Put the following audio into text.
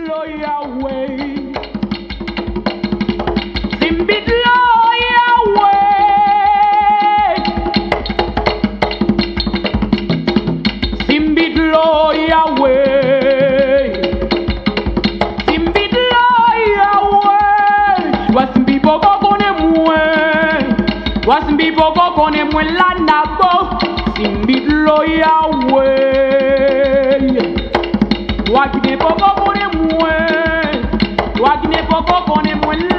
lo Yahweh. Simbit lo Yahweh. Simbit lo Yahweh. Simbit lo Yahweh. Wasimbi boko kone mwen. Wasimbi boko kone mwen la nabo. Simbit lo Yahweh. Wakine poko kone mwen